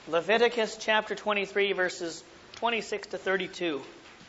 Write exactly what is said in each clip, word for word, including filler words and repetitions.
Leviticus chapter twenty-three, verses twenty-six to thirty-two.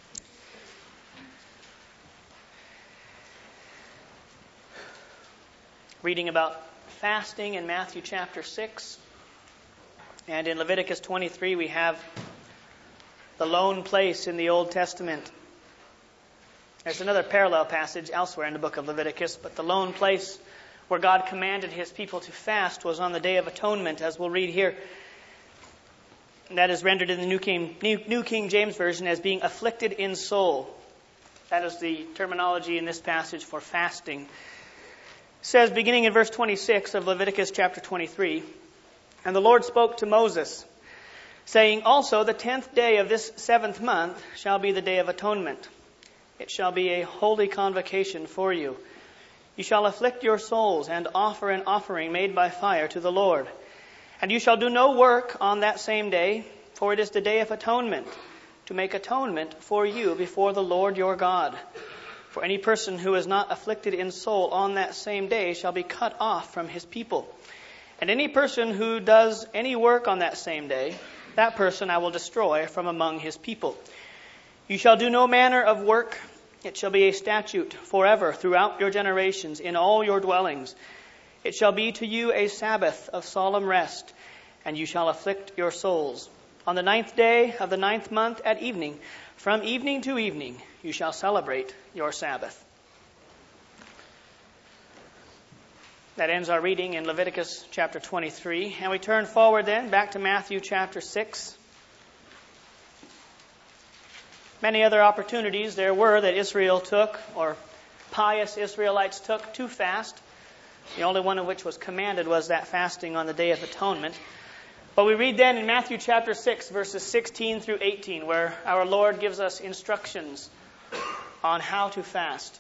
Reading about fasting in Matthew chapter six. And in Leviticus twenty-three, we have the lone place in the Old Testament. There's another parallel passage elsewhere in the book of Leviticus, but the lone place where God commanded his people to fast was on the Day of Atonement, as we'll read here. And that is rendered in the New King, New, New King James Version as being afflicted in soul. That is the terminology in this passage for fasting. It says, beginning in verse twenty-six of Leviticus chapter twenty-three, "And the Lord spoke to Moses, saying, Also the tenth day of this seventh month shall be the Day of Atonement. It shall be a holy convocation for you. You shall afflict your souls and offer an offering made by fire to the Lord. And you shall do no work on that same day, for it is the Day of Atonement, to make atonement for you before the Lord your God. For any person who is not afflicted in soul on that same day shall be cut off from his people. And any person who does any work on that same day, that person I will destroy from among his people. You shall do no manner of work. It shall be a statute forever throughout your generations in all your dwellings. It shall be to you a Sabbath of solemn rest, and you shall afflict your souls. On the ninth day of the ninth month at evening, from evening to evening, you shall celebrate your Sabbath." That ends our reading in Leviticus chapter twenty-three. And we turn forward then back to Matthew chapter six. Many other opportunities there were that Israel took, or pious Israelites took, to fast. The only one of which was commanded was that fasting on the Day of Atonement. But we read then in Matthew chapter six, verses sixteen through eighteen, where our Lord gives us instructions on how to fast.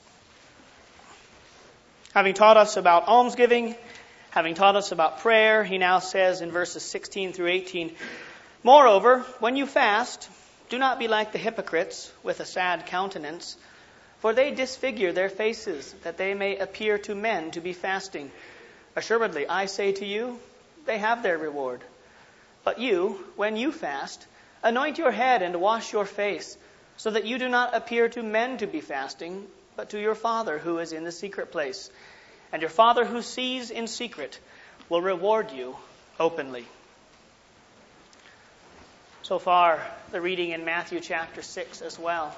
Having taught us about almsgiving, having taught us about prayer, he now says in verses sixteen through eighteen, "Moreover, when you fast, do not be like the hypocrites with a sad countenance, for they disfigure their faces, that they may appear to men to be fasting. Assuredly, I say to you, they have their reward. But you, when you fast, anoint your head and wash your face, so that you do not appear to men to be fasting, but to your Father who is in the secret place. And your Father who sees in secret will reward you openly." So far, the reading in Matthew chapter six as well.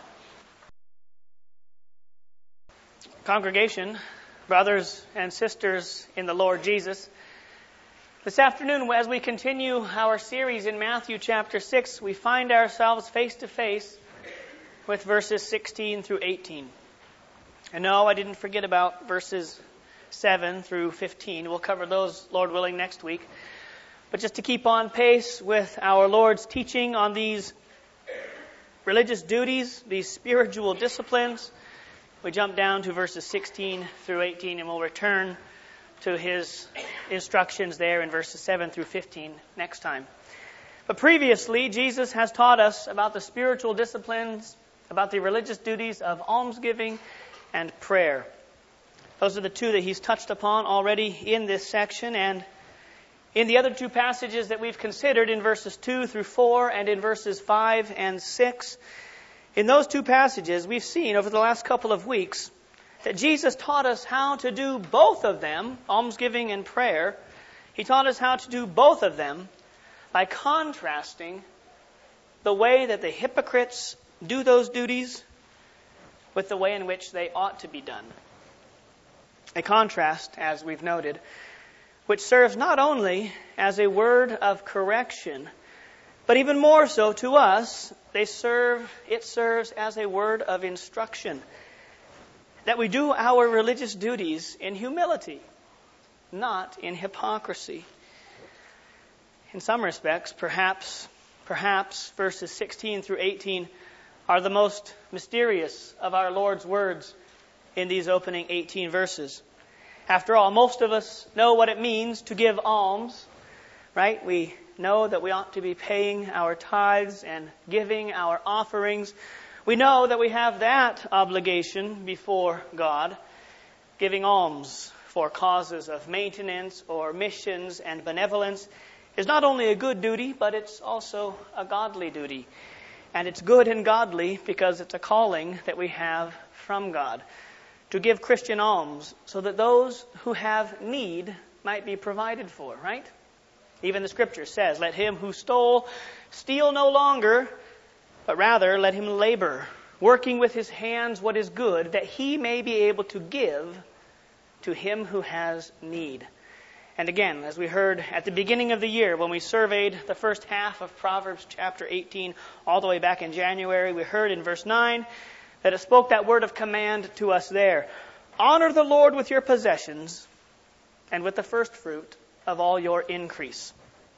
Congregation, brothers and sisters in the Lord Jesus, this afternoon, as we continue our series in Matthew chapter six, we find ourselves face to face with verses sixteen through eighteen. And no, I didn't forget about verses seven through fifteen. We'll cover those, Lord willing, next week. But just to keep on pace with our Lord's teaching on these religious duties, these spiritual disciplines, we jump down to verses sixteen through eighteen, and we'll return to his instructions there in verses seven through fifteen next time. But previously, Jesus has taught us about the spiritual disciplines, about the religious duties of almsgiving and prayer. Those are the two that he's touched upon already in this section, and in the other two passages that we've considered in verses two through four and in verses five and six, in those two passages we've seen over the last couple of weeks that Jesus taught us how to do both of them, almsgiving and prayer. He taught us how to do both of them by contrasting the way that the hypocrites do those duties with the way in which they ought to be done. A contrast, as we've noted, which serves not only as a word of correction, but even more so to us, they serve, it serves as a word of instruction. That we do our religious duties in humility, not in hypocrisy. In some respects, perhaps, perhaps verses sixteen through eighteen are the most mysterious of our Lord's words in these opening eighteen verses. After all, most of us know what it means to give alms, right? We know that we ought to be paying our tithes and giving our offerings. We know that we have that obligation before God, giving alms for causes of maintenance or missions and benevolence is not only a good duty, but it's also a godly duty. And it's good and godly because it's a calling that we have from God to give Christian alms so that those who have need might be provided for, right? Even the Scripture says, let him who stole steal no longer, but rather let him labor, working with his hands what is good, that he may be able to give to him who has need. And again, as we heard at the beginning of the year, when we surveyed the first half of Proverbs chapter eighteen, all the way back in January, we heard in verse nine that it spoke that word of command to us there. Honor the Lord with your possessions and with the first fruit of all your increase.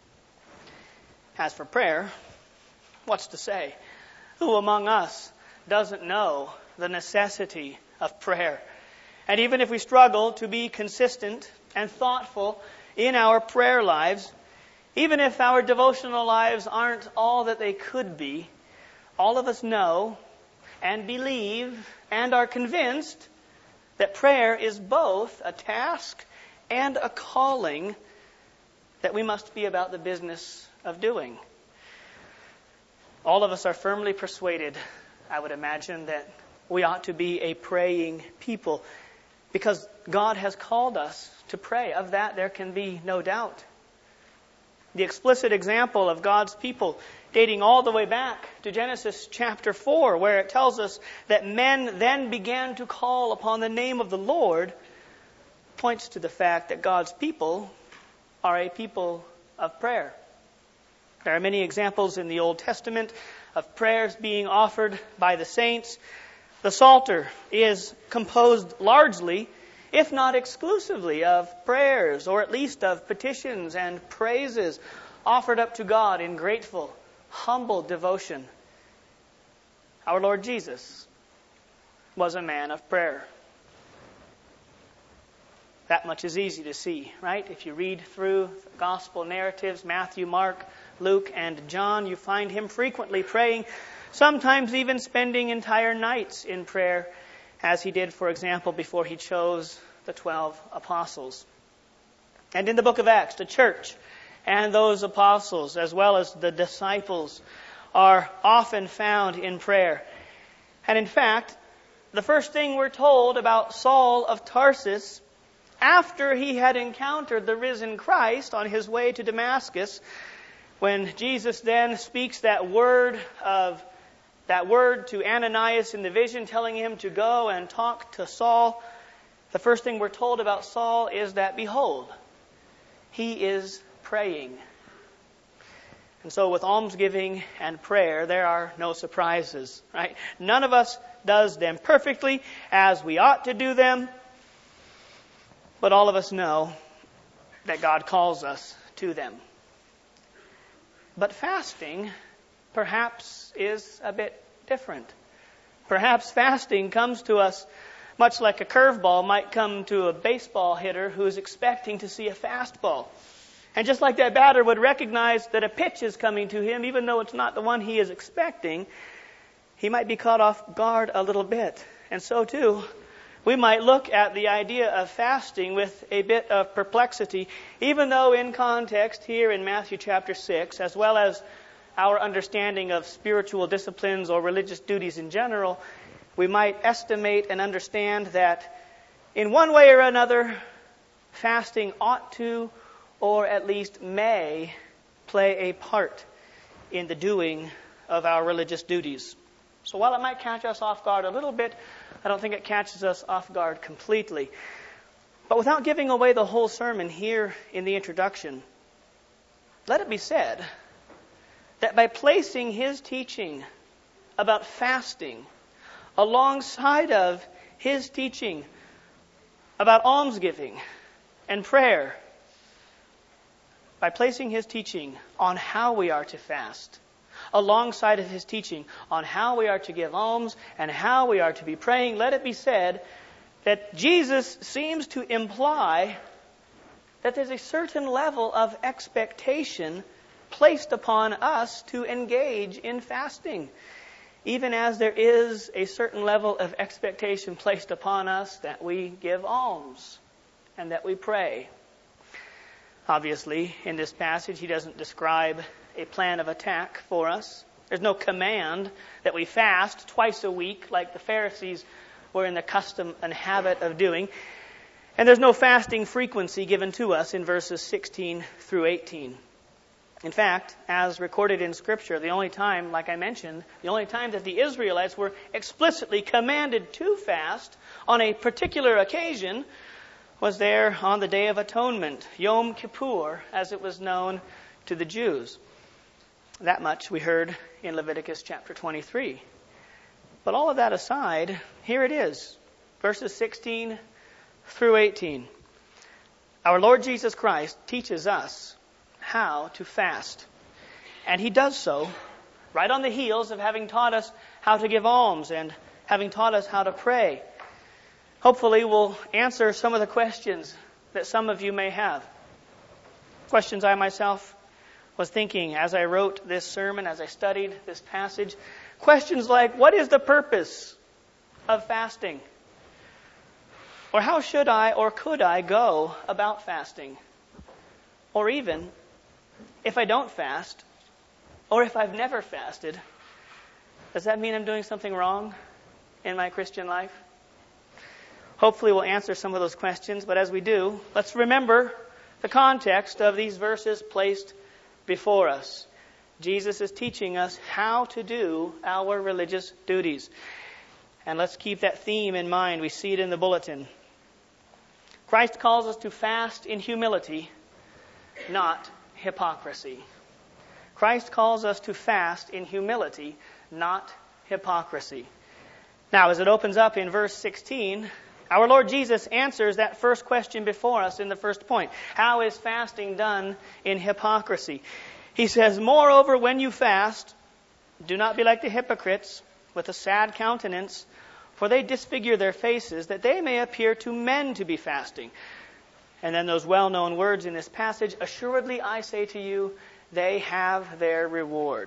As for prayer, what's to say? Who among us doesn't know the necessity of prayer? And even if we struggle to be consistent and thoughtful in our prayer lives, even if our devotional lives aren't all that they could be, all of us know and believe and are convinced that prayer is both a task and a calling that we must be about the business of doing. All of us are firmly persuaded, I would imagine, that we ought to be a praying people because God has called us to pray. Of that, there can be no doubt. The explicit example of God's people dating all the way back to Genesis chapter four, where it tells us that men then began to call upon the name of the Lord, points to the fact that God's people are a people of prayer. There are many examples in the Old Testament of prayers being offered by the saints. The Psalter is composed largely, if not exclusively, of prayers, or at least of petitions and praises offered up to God in grateful, humble devotion. Our Lord Jesus was a man of prayer. That much is easy to see, right? If you read through the gospel narratives, Matthew, Mark, Luke, and John, you find him frequently praying, sometimes even spending entire nights in prayer, as he did, for example, before he chose the twelve apostles. And in the book of Acts, the church and those apostles, as well as the disciples, are often found in prayer. And in fact, the first thing we're told about Saul of Tarsus, after he had encountered the risen Christ on his way to Damascus, when Jesus then speaks that word of that word to Ananias in the vision, telling him to go and talk to Saul, the first thing we're told about Saul is that, behold, he is praying. And so with almsgiving and prayer, there are no surprises, right? None of us does them perfectly as we ought to do them, but all of us know that God calls us to them. But fasting, perhaps, is a bit different. Perhaps fasting comes to us much like a curveball might come to a baseball hitter who's expecting to see a fastball. And just like that batter would recognize that a pitch is coming to him, even though it's not the one he is expecting, he might be caught off guard a little bit. And so too, we might look at the idea of fasting with a bit of perplexity, even though in context here in Matthew chapter six, as well as our understanding of spiritual disciplines or religious duties in general, we might estimate and understand that in one way or another, fasting ought to, or at least may, play a part in the doing of our religious duties. So while it might catch us off guard a little bit, I don't think it catches us off guard completely. But without giving away the whole sermon here in the introduction, let it be said that by placing his teaching about fasting alongside of his teaching about almsgiving and prayer, by placing his teaching on how we are to fast alongside of his teaching on how we are to give alms and how we are to be praying, let it be said that Jesus seems to imply that there's a certain level of expectation placed upon us to engage in fasting, even as there is a certain level of expectation placed upon us that we give alms and that we pray. Obviously, in this passage, he doesn't describe a plan of attack for us. There's no command that we fast twice a week like the Pharisees were in the custom and habit of doing. And there's no fasting frequency given to us in verses sixteen through eighteen. In fact, as recorded in Scripture, the only time, like I mentioned, the only time that the Israelites were explicitly commanded to fast on a particular occasion was there on the Day of Atonement, Yom Kippur, as it was known to the Jews. That much we heard in Leviticus chapter twenty-three. But all of that aside, here it is, verses sixteen through eighteen. Our Lord Jesus Christ teaches us how to fast. And he does so right on the heels of having taught us how to give alms and having taught us how to pray. Hopefully we'll answer some of the questions that some of you may have. Questions I myself was thinking as I wrote this sermon, as I studied this passage. Questions like, what is the purpose of fasting? Or how should I or could I go about fasting? Or even, if I don't fast, or if I've never fasted, does that mean I'm doing something wrong in my Christian life? Hopefully we'll answer some of those questions, but as we do, let's remember the context of these verses placed before us. Jesus is teaching us how to do our religious duties. And let's keep that theme in mind. We see it in the bulletin. Christ calls us to fast in humility, not hypocrisy. Christ calls us to fast in humility, not hypocrisy. Now, as it opens up in verse sixteen, our Lord Jesus answers that first question before us in the first point. How is fasting done in hypocrisy? He says, moreover, when you fast, do not be like the hypocrites with a sad countenance, for they disfigure their faces, that they may appear to men to be fasting. And then those well-known words in this passage, assuredly I say to you, they have their reward.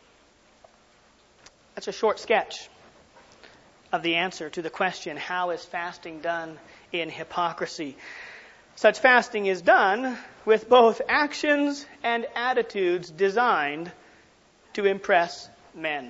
That's a short sketch of the answer to the question, how is fasting done in hypocrisy? Such fasting is done with both actions and attitudes designed to impress men.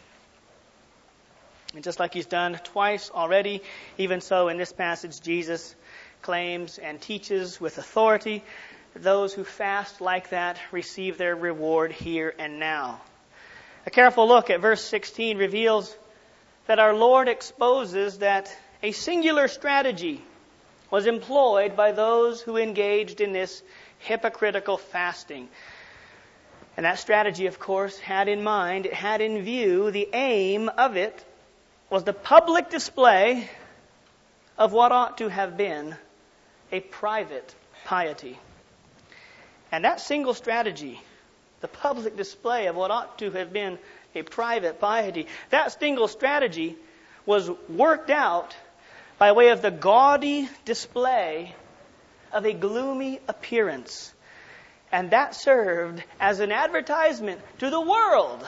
And just like he's done twice already, even so in this passage, Jesus claims and teaches with authority that those who fast like that receive their reward here and now. A careful look at verse sixteen reveals that our Lord exposes that a singular strategy was employed by those who engaged in this hypocritical fasting. And that strategy, of course, had in mind, it had in view, the aim of it was the public display of what ought to have been a private piety. And that single strategy, the public display of what ought to have been a private piety, that single strategy was worked out by way of the gaudy display of a gloomy appearance. And that served as an advertisement to the world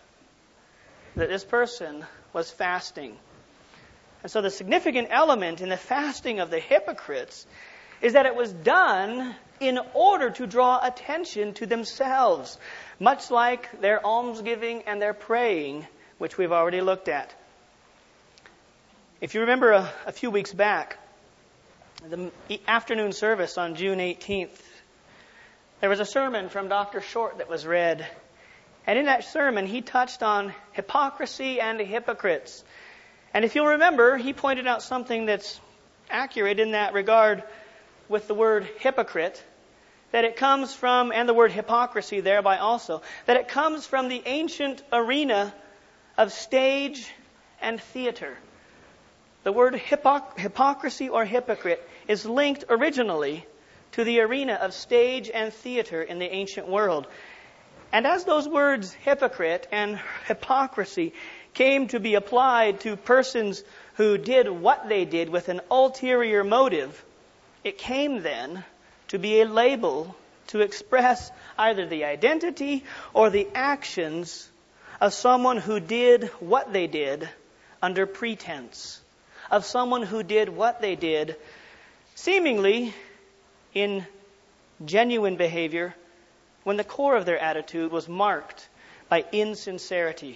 that this person was fasting. And so the significant element in the fasting of the hypocrites is that it was done in order to draw attention to themselves, much like their almsgiving and their praying, which we've already looked at. If you remember a, a few weeks back, the afternoon service on June eighteenth, there was a sermon from Doctor Short that was read. And in that sermon, he touched on hypocrisy and hypocrites. And if you'll remember, he pointed out something that's accurate in that regard with the word hypocrite, that it comes from, and the word hypocrisy thereby also, that it comes from the ancient arena of stage and theater. The word hypoc- hypocrisy or hypocrite is linked originally to the arena of stage and theater in the ancient world. And as those words hypocrite and hypocrisy came to be applied to persons who did what they did with an ulterior motive, it came then to be a label to express either the identity or the actions of someone who did what they did under pretense, of someone who did what they did seemingly in genuine behavior when the core of their attitude was marked by insincerity.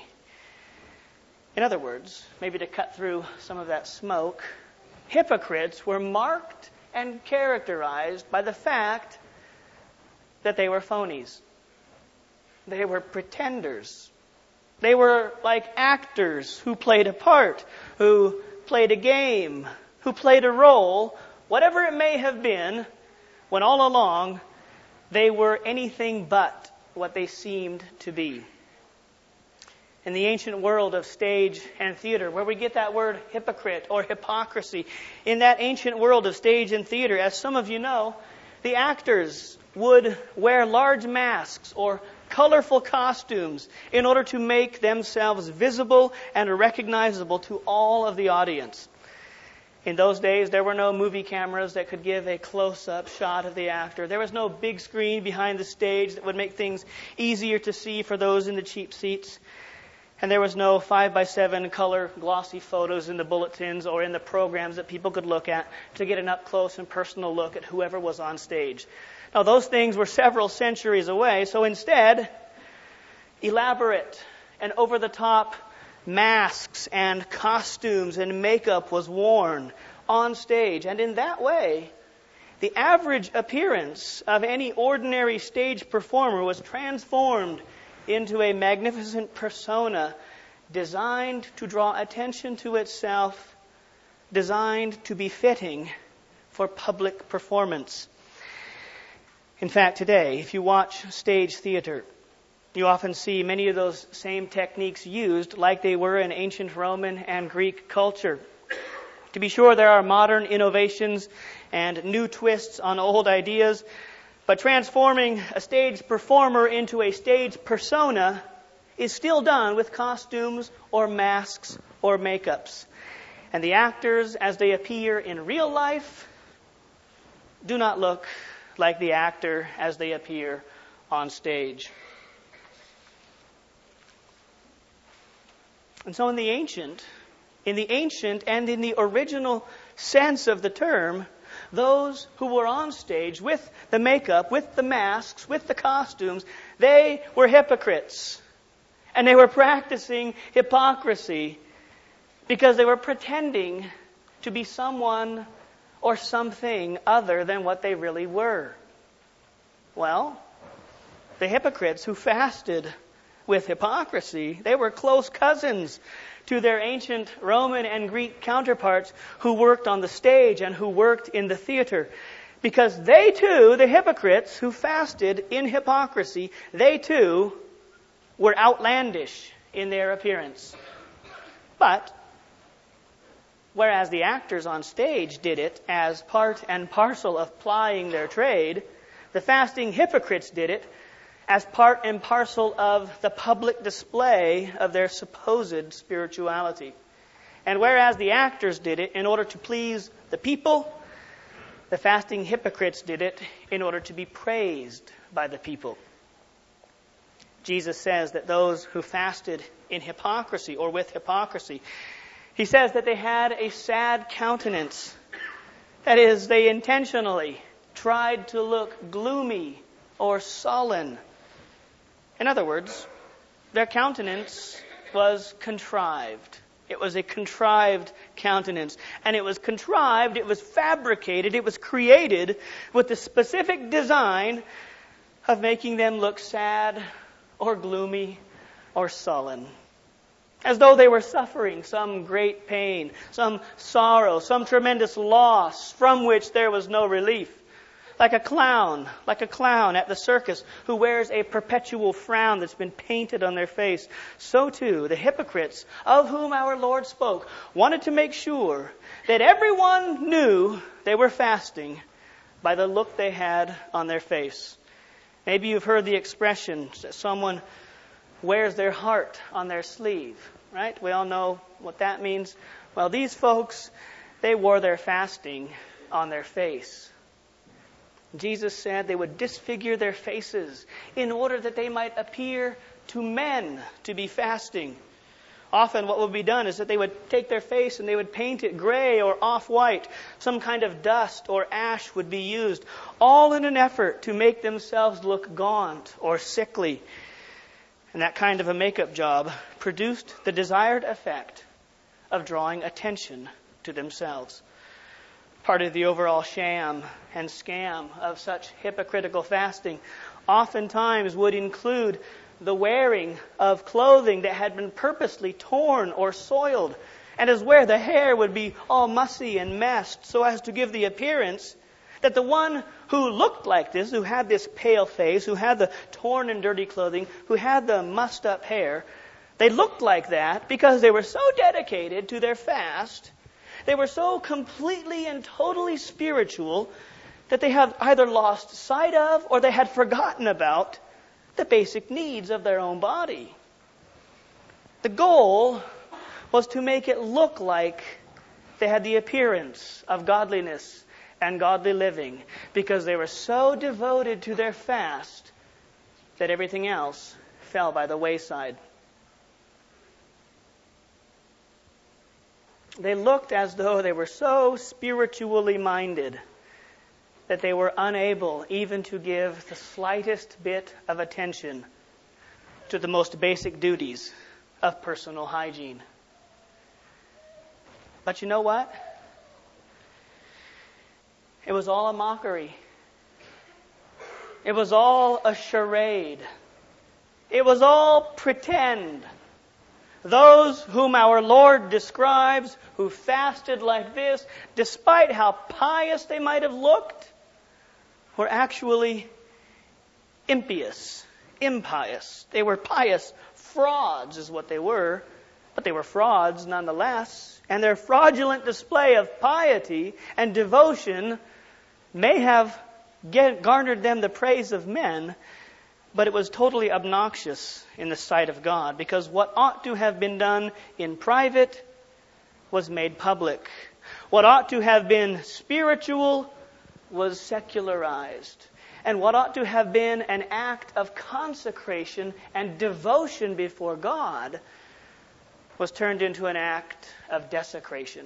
In other words, maybe to cut through some of that smoke, hypocrites were marked and characterized by the fact that they were phonies. They were pretenders. They were like actors who played a part, who played a game, who played a role, whatever it may have been, when all along they were anything but what they seemed to be. In the ancient world of stage and theater, where we get that word hypocrite or hypocrisy, in that ancient world of stage and theater, as some of you know, the actors would wear large masks or colorful costumes in order to make themselves visible and recognizable to all of the audience. In those days, there were no movie cameras that could give a close-up shot of the actor. There was no big screen behind the stage that would make things easier to see for those in the cheap seats. And there was no five by seven color glossy photos in the bulletins or in the programs that people could look at to get an up-close and personal look at whoever was on stage. Now, those things were several centuries away, so instead, elaborate and over-the-top masks and costumes and makeup was worn on stage. And in that way, the average appearance of any ordinary stage performer was transformed into a magnificent persona designed to draw attention to itself, designed to be fitting for public performance. In fact, today, if you watch stage theater, you often see many of those same techniques used like they were in ancient Roman and Greek culture. To be sure, there are modern innovations and new twists on old ideas, but transforming a stage performer into a stage persona is still done with costumes or masks or makeups. And the actors, as they appear in real life, do not look like the actor as they appear on stage. And so in the ancient, in the ancient and in the original sense of the term, those who were on stage with the makeup, with the masks, with the costumes, they were hypocrites. And they were practicing hypocrisy because they were pretending to be someone or something other than what they really were. Well, the hypocrites who fasted with hypocrisy, they were close cousins to their ancient Roman and Greek counterparts who worked on the stage and who worked in the theater. Because they too, the hypocrites who fasted in hypocrisy, they too were outlandish in their appearance. But whereas the actors on stage did it as part and parcel of plying their trade, the fasting hypocrites did it as part and parcel of the public display of their supposed spirituality. And whereas the actors did it in order to please the people, the fasting hypocrites did it in order to be praised by the people. Jesus says that those who fasted in hypocrisy or with hypocrisy, he says that they had a sad countenance. That is, they intentionally tried to look gloomy or sullen. In other words, their countenance was contrived. It was a contrived countenance. And it was contrived, it was fabricated, it was created with the specific design of making them look sad or gloomy or sullen. As though they were suffering some great pain, some sorrow, some tremendous loss from which there was no relief. Like a clown, like a clown at the circus who wears a perpetual frown that's been painted on their face. So too, the hypocrites of whom our Lord spoke wanted to make sure that everyone knew they were fasting by the look they had on their face. Maybe you've heard the expression that someone wears their heart on their sleeve, right? We all know what that means. Well, these folks, they wore their fasting on their face. Jesus said they would disfigure their faces in order that they might appear to men to be fasting. Often what would be done is that they would take their face and they would paint it gray or off-white. Some kind of dust or ash would be used, all in an effort to make themselves look gaunt or sickly. And that kind of a makeup job produced the desired effect of drawing attention to themselves. Part of the overall sham and scam of such hypocritical fasting oftentimes would include the wearing of clothing that had been purposely torn or soiled, and as where the hair would be all mussy and messed so as to give the appearance that the one who looked like this, who had this pale face, who had the torn and dirty clothing, who had the mussed up hair, they looked like that because they were so dedicated to their fast, they were so completely and totally spiritual that they have either lost sight of or they had forgotten about the basic needs of their own body. The goal was to make it look like they had the appearance of godliness and godly living because they were so devoted to their fast that everything else fell by the wayside. They looked as though they were so spiritually minded that they were unable even to give the slightest bit of attention to the most basic duties of personal hygiene. But you know what? It was all a mockery. It was all a charade. It was all pretend. Those whom our Lord describes, who fasted like this, despite how pious they might have looked, were actually impious, impious. They were pious frauds is what they were, but they were frauds nonetheless. And their fraudulent display of piety and devotion may have get, garnered them the praise of men, but it was totally obnoxious in the sight of God, because what ought to have been done in private was made public. What ought to have been spiritual was secularized. And what ought to have been an act of consecration and devotion before God was turned into an act of desecration.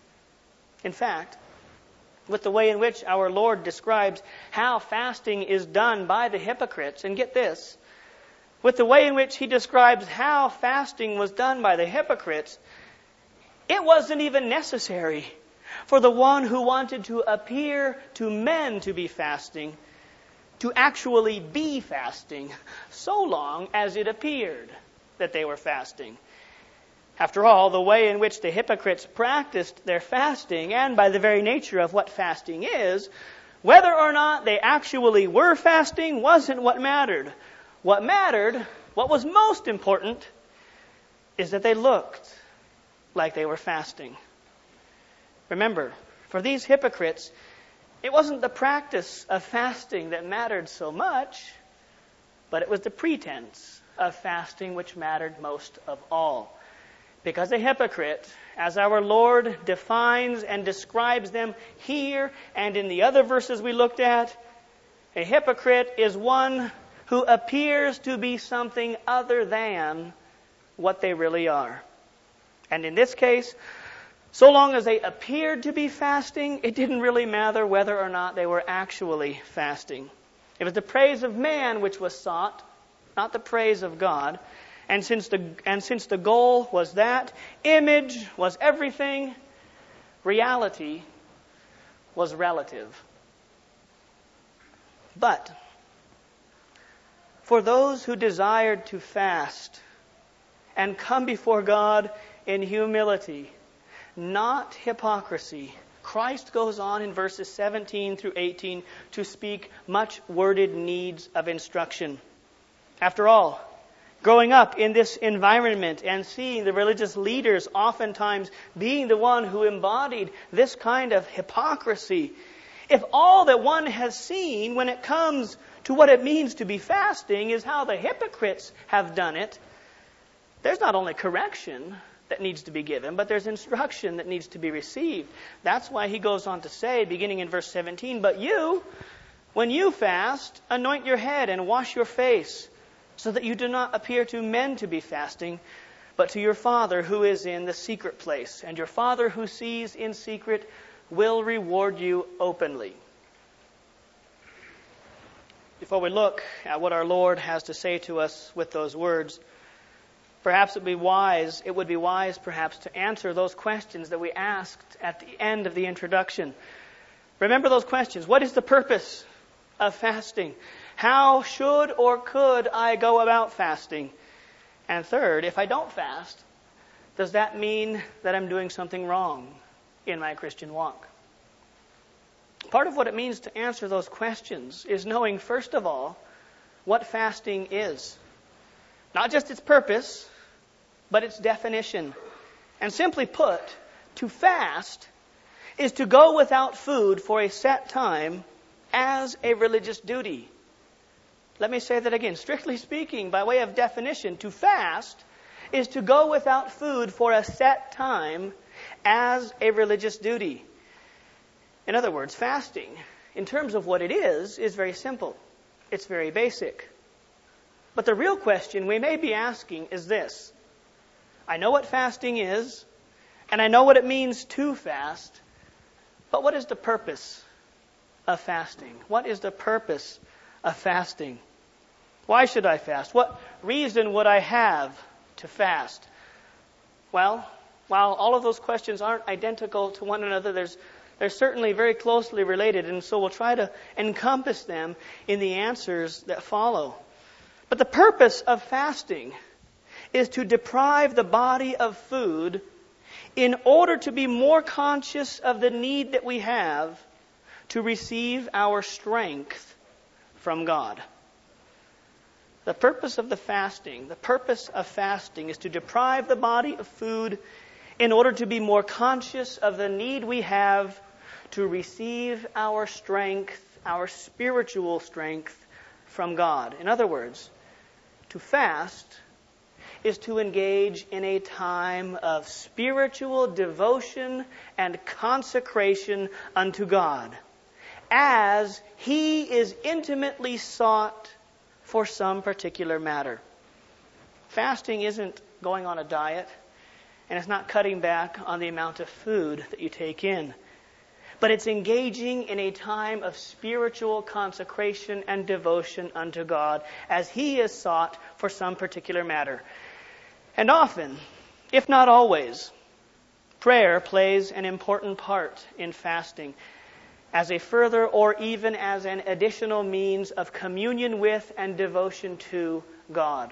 In fact, with the way in which our Lord describes how fasting is done by the hypocrites, and get this, with the way in which he describes how fasting was done by the hypocrites, it wasn't even necessary for the one who wanted to appear to men to be fasting to actually be fasting, so long as it appeared that they were fasting. After all, the way in which the hypocrites practiced their fasting, and by the very nature of what fasting is, whether or not they actually were fasting wasn't what mattered. What mattered, what was most important, is that they looked like they were fasting. Remember, for these hypocrites, it wasn't the practice of fasting that mattered so much, but it was the pretense of fasting which mattered most of all. Because a hypocrite, as our Lord defines and describes them here and in the other verses we looked at, a hypocrite is one who appears to be something other than what they really are. And in this case, so long as they appeared to be fasting, it didn't really matter whether or not they were actually fasting. It was the praise of man which was sought, not the praise of God. And since the and since the goal was that, image was everything, reality was relative. But for those who desired to fast and come before God in humility, not hypocrisy, Christ goes on in verses seventeen through eighteen to speak much worded needs of instruction. After all, growing up in this environment and seeing the religious leaders oftentimes being the one who embodied this kind of hypocrisy, if all that one has seen when it comes to what it means to be fasting is how the hypocrites have done it, there's not only correction that needs to be given, but there's instruction that needs to be received. That's why he goes on to say, beginning in verse seventeen, "But you, when you fast, anoint your head and wash your face, so that you do not appear to men to be fasting, but to your Father who is in the secret place. And your Father who sees in secret will reward you openly. Before we look at what our Lord has to say to us with those words, perhaps it would be wise, it would be wise perhaps to answer those questions that we asked at the end of the introduction. Remember those questions. What is the purpose of fasting? How should or could I go about fasting? And third, if I don't fast, does that mean that I'm doing something wrong in my Christian walk? Part of what it means to answer those questions is knowing, first of all, what fasting is. Not just its purpose, but its definition. And simply put, to fast is to go without food for a set time as a religious duty. Let me say that again. Strictly speaking, by way of definition, to fast is to go without food for a set time as a religious duty. In other words, fasting, in terms of what it is, is very simple. It's very basic. But the real question we may be asking is this. I know what fasting is, and I know what it means to fast, but what is the purpose of fasting? What is the purpose of fasting? Why should I fast? What reason would I have to fast? Well, while all of those questions aren't identical to one another, there's They're certainly very closely related, and so we'll try to encompass them in the answers that follow. But the purpose of fasting is to deprive the body of food in order to be more conscious of the need that we have to receive our strength from God. The purpose of the fasting, the purpose of fasting is to deprive the body of food in order to be more conscious of the need we have to receive our strength, our spiritual strength from God. In other words, to fast is to engage in a time of spiritual devotion and consecration unto God, as He is intimately sought for some particular matter. Fasting isn't going on a diet, and it's not cutting back on the amount of food that you take in. But it's engaging in a time of spiritual consecration and devotion unto God as He is sought for some particular matter. And often, if not always, prayer plays an important part in fasting as a further or even as an additional means of communion with and devotion to God.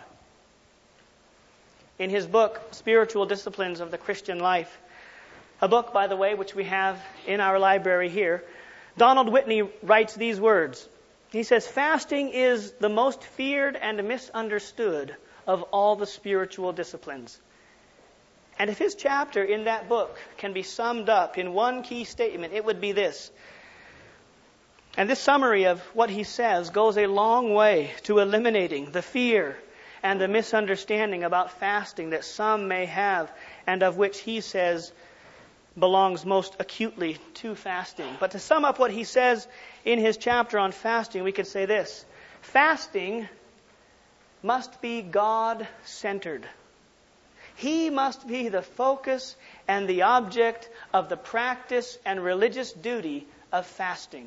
In his book, Spiritual Disciplines of the Christian Life, a book, by the way, which we have in our library here, Donald Whitney writes these words. He says, fasting is the most feared and misunderstood of all the spiritual disciplines. And if his chapter in that book can be summed up in one key statement, it would be this. And this summary of what he says goes a long way to eliminating the fear and the misunderstanding about fasting that some may have, and of which he says belongs most acutely to fasting. But to sum up what he says in his chapter on fasting, we could say this. Fasting must be God-centered. He must be the focus and the object of the practice and religious duty of fasting.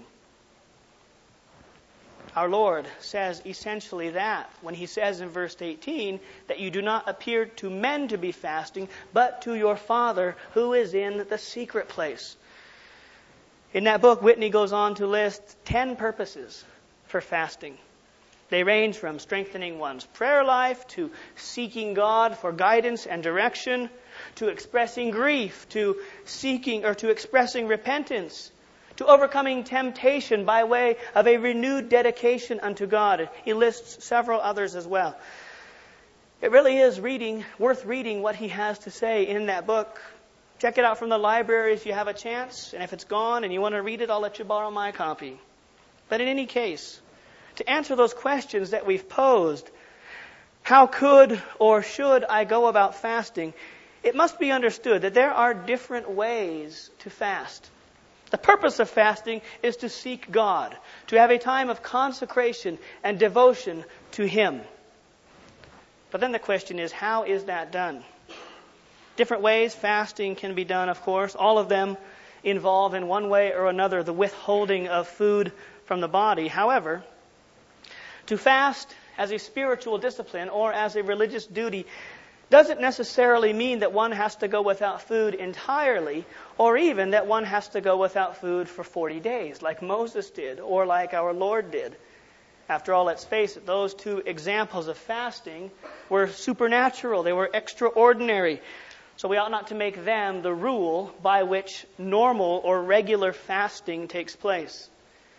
Our Lord says essentially that when He says in verse eighteen that you do not appear to men to be fasting, but to your Father who is in the secret place. In that book, Whitney goes on to list ten purposes for fasting. They range from strengthening one's prayer life, to seeking God for guidance and direction, to expressing grief, to seeking or to expressing repentance, to overcoming temptation by way of a renewed dedication unto God. He lists several others as well. It really is reading, worth reading what he has to say in that book. Check it out from the library if you have a chance, and if it's gone and you want to read it, I'll let you borrow my copy. But in any case, to answer those questions that we've posed, how could or should I go about fasting? It must be understood that there are different ways to fast. The purpose of fasting is to seek God, to have a time of consecration and devotion to Him. But then the question is, how is that done? Different ways fasting can be done, of course. All of them involve in one way or another the withholding of food from the body. However, to fast as a spiritual discipline or as a religious duty doesn't necessarily mean that one has to go without food entirely, or even that one has to go without food for forty days, like Moses did, or like our Lord did. After all, let's face it, those two examples of fasting were supernatural. They were extraordinary. So we ought not to make them the rule by which normal or regular fasting takes place.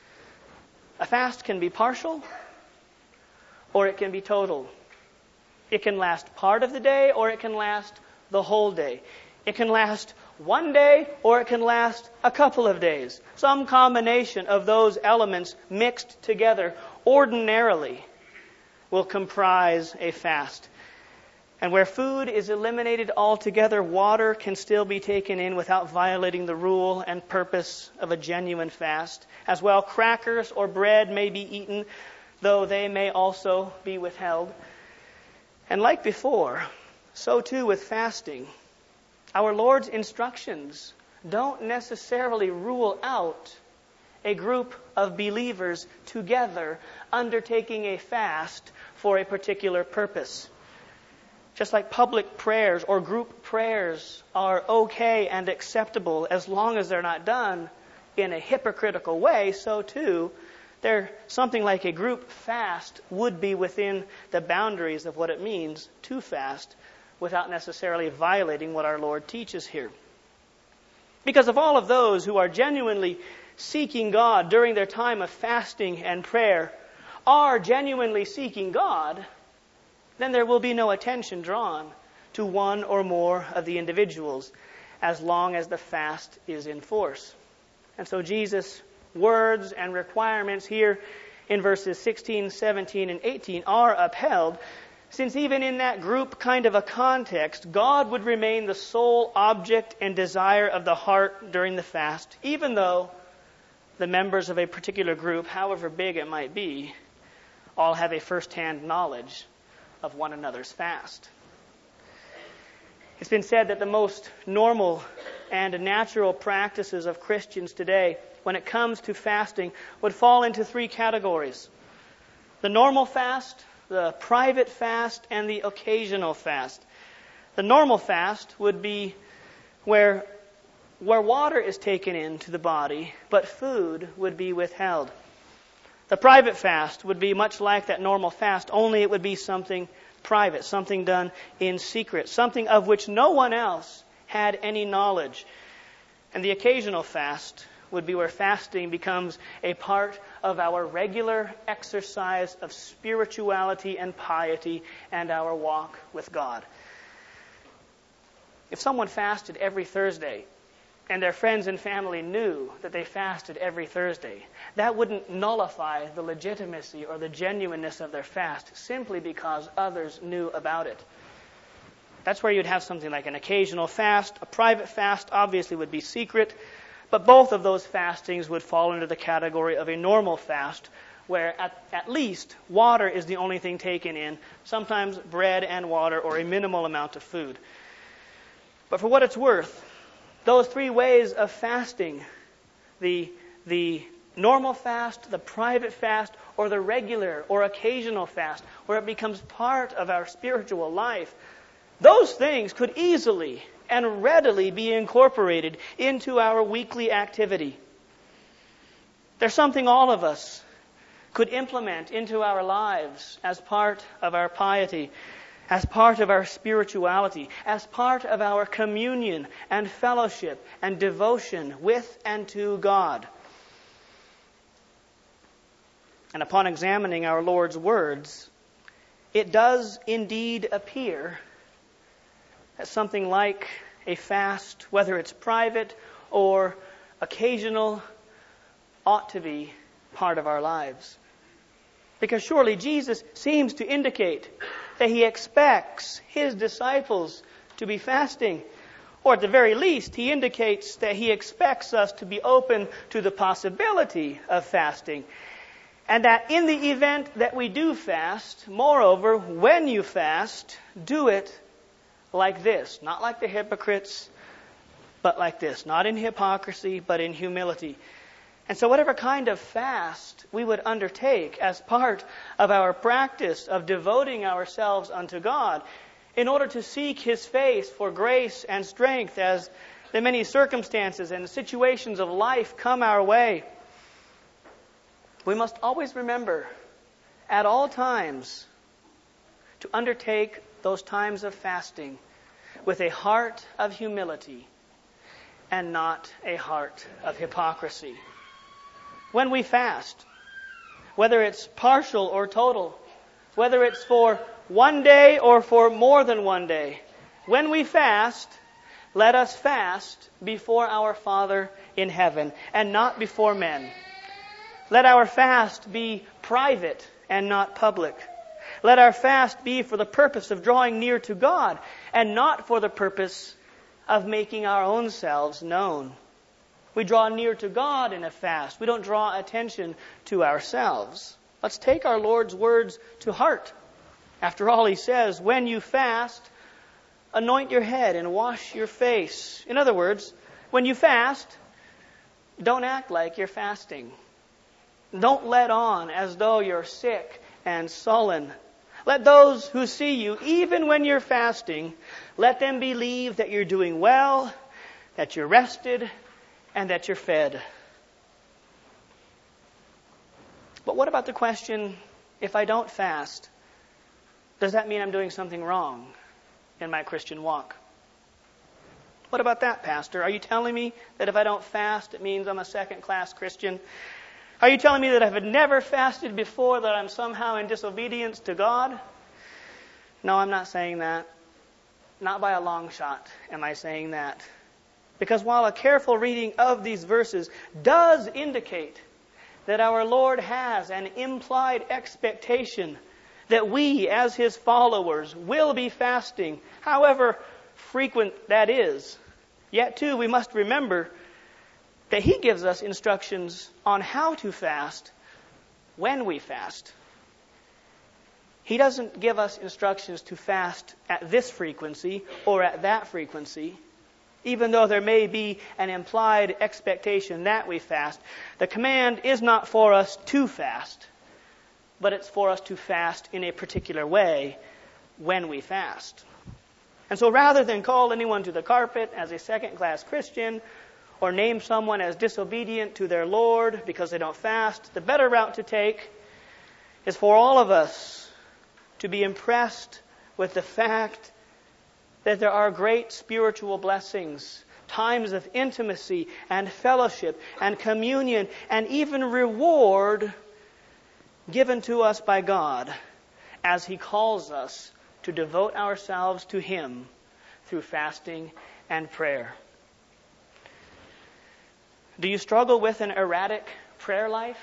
A fast can be partial, or it can be total. It can last part of the day, or it can last the whole day. It can last one day, or it can last a couple of days. Some combination of those elements mixed together ordinarily will comprise a fast. And where food is eliminated altogether, water can still be taken in without violating the rule and purpose of a genuine fast. As well, crackers or bread may be eaten, though they may also be withheld. And like before, so too with fasting. Our Lord's instructions don't necessarily rule out a group of believers together undertaking a fast for a particular purpose. Just like public prayers or group prayers are okay and acceptable as long as they're not done in a hypocritical way, so too There, something like a group fast would be within the boundaries of what it means to fast without necessarily violating what our Lord teaches here. Because if all of those who are genuinely seeking God during their time of fasting and prayer are genuinely seeking God, then there will be no attention drawn to one or more of the individuals as long as the fast is in force. And so Jesus' words and requirements here in verses sixteen, seventeen, and eighteen are upheld, since even in that group kind of a context, God would remain the sole object and desire of the heart during the fast, even though the members of a particular group, however big it might be, all have a first-hand knowledge of one another's fast. It's been said that the most normal and natural practices of Christians today, when it comes to fasting, would fall into three categories: the normal fast, the private fast, and the occasional fast. The normal fast would be where, where water is taken into the body, but food would be withheld. The private fast would be much like that normal fast, only it would be something private, something done in secret, something of which no one else had any knowledge. And the occasional fast would be where fasting becomes a part of our regular exercise of spirituality and piety and our walk with God. If someone fasted every Thursday and their friends and family knew that they fasted every Thursday, that wouldn't nullify the legitimacy or the genuineness of their fast simply because others knew about it. That's where you'd have something like an occasional fast. A private fast obviously would be secret, but both of those fastings would fall into the category of a normal fast, where at, at least water is the only thing taken in, sometimes bread and water or a minimal amount of food. But for what it's worth, those three ways of fasting, the, the normal fast, the private fast, or the regular or occasional fast, where it becomes part of our spiritual life, those things could easily and readily be incorporated into our weekly activity. There's something all of us could implement into our lives as part of our piety, as part of our spirituality, as part of our communion and fellowship and devotion with and to God. And upon examining our Lord's words, it does indeed appear that something like a fast, whether it's private or occasional, ought to be part of our lives. Because surely Jesus seems to indicate that he expects his disciples to be fasting. Or at the very least, he indicates that he expects us to be open to the possibility of fasting. And that in the event that we do fast, moreover, when you fast, do it like this. Not like the hypocrites, but like this. Not in hypocrisy, but in humility. And so whatever kind of fast we would undertake as part of our practice of devoting ourselves unto God, in order to seek His face for grace and strength as the many circumstances and situations of life come our way, we must always remember at all times to undertake those times of fasting with a heart of humility and not a heart of hypocrisy. When we fast, whether it's partial or total, whether it's for one day or for more than one day, when we fast, let us fast before our Father in heaven and not before men. Let our fast be private and not public. Let our fast be for the purpose of drawing near to God and not for the purpose of making our own selves known. We draw near to God in a fast. We don't draw attention to ourselves. Let's take our Lord's words to heart. After all, He says, when you fast, anoint your head and wash your face. In other words, when you fast, don't act like you're fasting. Don't let on as though you're sick and sullen. Let those who see you, even when you're fasting, let them believe that you're doing well, that you're rested, and that you're fed. But what about the question, if I don't fast, does that mean I'm doing something wrong in my Christian walk? What about that, Pastor? Are you telling me that if I don't fast, it means I'm a second-class Christian? Are you telling me that if I've never fasted before, that I'm somehow in disobedience to God? No, I'm not saying that. Not by a long shot am I saying that. Because while a careful reading of these verses does indicate that our Lord has an implied expectation that we, as His followers, will be fasting, however frequent that is, yet too we must remember that He gives us instructions on how to fast when we fast. He doesn't give us instructions to fast at this frequency or at that frequency, even though there may be an implied expectation that we fast. The command is not for us to fast, but it's for us to fast in a particular way when we fast. And so rather than call anyone to the carpet as a second-class Christian, or name someone as disobedient to their Lord because they don't fast, the better route to take is for all of us to be impressed with the fact that there are great spiritual blessings, times of intimacy and fellowship and communion and even reward given to us by God as He calls us to devote ourselves to Him through fasting and prayer. Do you struggle with an erratic prayer life?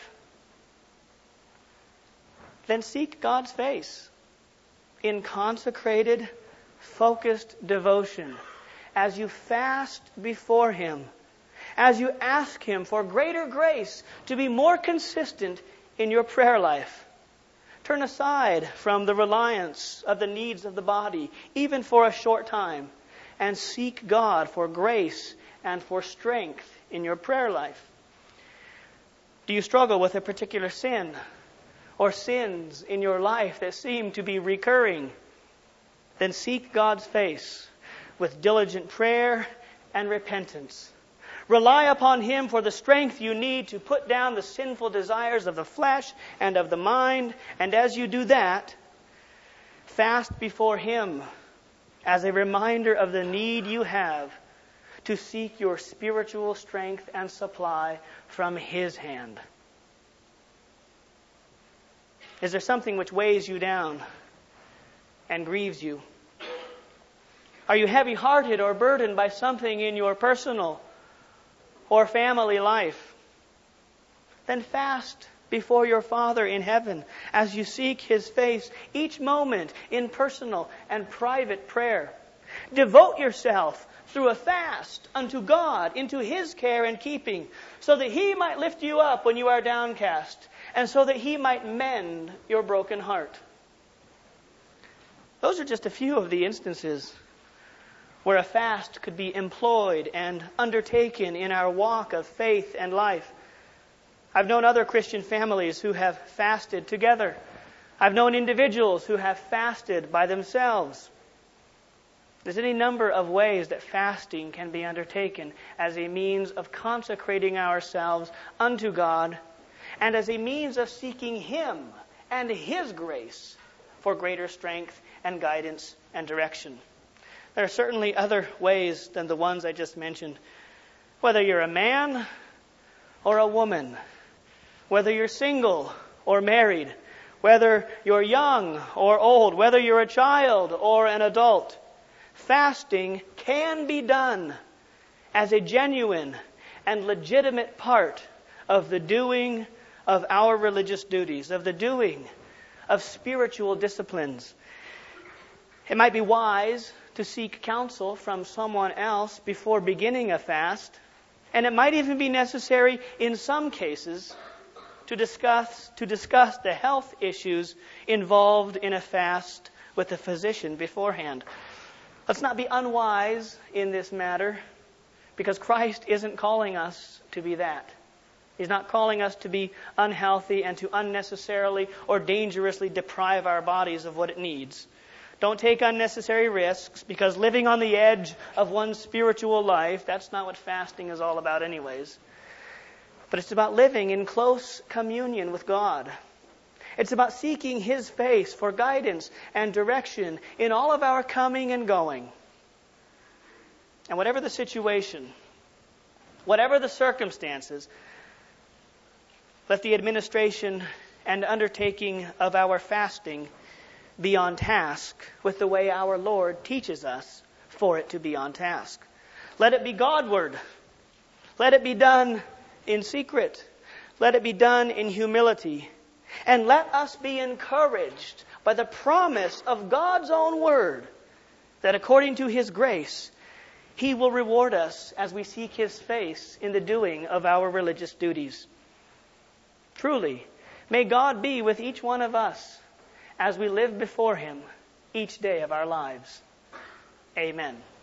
Then seek God's face in consecrated, focused devotion as you fast before Him, as you ask Him for greater grace to be more consistent in your prayer life. Turn aside from the reliance of the needs of the body, even for a short time, and seek God for grace and for strength in your prayer life. Do you struggle with a particular sin or sins in your life that seem to be recurring? Then seek God's face with diligent prayer and repentance. Rely upon Him for the strength you need to put down the sinful desires of the flesh and of the mind. And as you do that, fast before Him as a reminder of the need you have to seek your spiritual strength and supply from His hand. Is there something which weighs you down and grieves you? Are you heavy-hearted or burdened by something in your personal or family life? Then fast before your Father in heaven as you seek His face each moment in personal and private prayer. Devote yourself through a fast unto God, into His care and keeping, so that He might lift you up when you are downcast, and so that he might mend your broken heart. Those are just a few of the instances where a fast could be employed and undertaken in our walk of faith and life. I've known other Christian families who have fasted together. I've known individuals who have fasted by themselves. There's any number of ways that fasting can be undertaken as a means of consecrating ourselves unto God and as a means of seeking Him and His grace for greater strength and guidance and direction. There are certainly other ways than the ones I just mentioned. Whether you're a man or a woman, whether you're single or married, whether you're young or old, whether you're a child or an adult, fasting can be done as a genuine and legitimate part of the doing of our religious duties, of the doing of spiritual disciplines. It might be wise to seek counsel from someone else before beginning a fast, and it might even be necessary in some cases to discuss to discuss the health issues involved in a fast with a physician beforehand. Let's not be unwise in this matter, because Christ isn't calling us to be that. He's not calling us to be unhealthy and to unnecessarily or dangerously deprive our bodies of what it needs. Don't take unnecessary risks, because living on the edge of one's spiritual life, that's not what fasting is all about anyways. But it's about living in close communion with God. It's about seeking His face for guidance and direction in all of our coming and going. And whatever the situation, whatever the circumstances, let the administration and undertaking of our fasting be on task with the way our Lord teaches us for it to be on task. Let it be Godward. Let it be done in secret. Let it be done in humility. And let us be encouraged by the promise of God's own word that according to His grace, He will reward us as we seek His face in the doing of our religious duties. Truly, may God be with each one of us as we live before Him each day of our lives. Amen.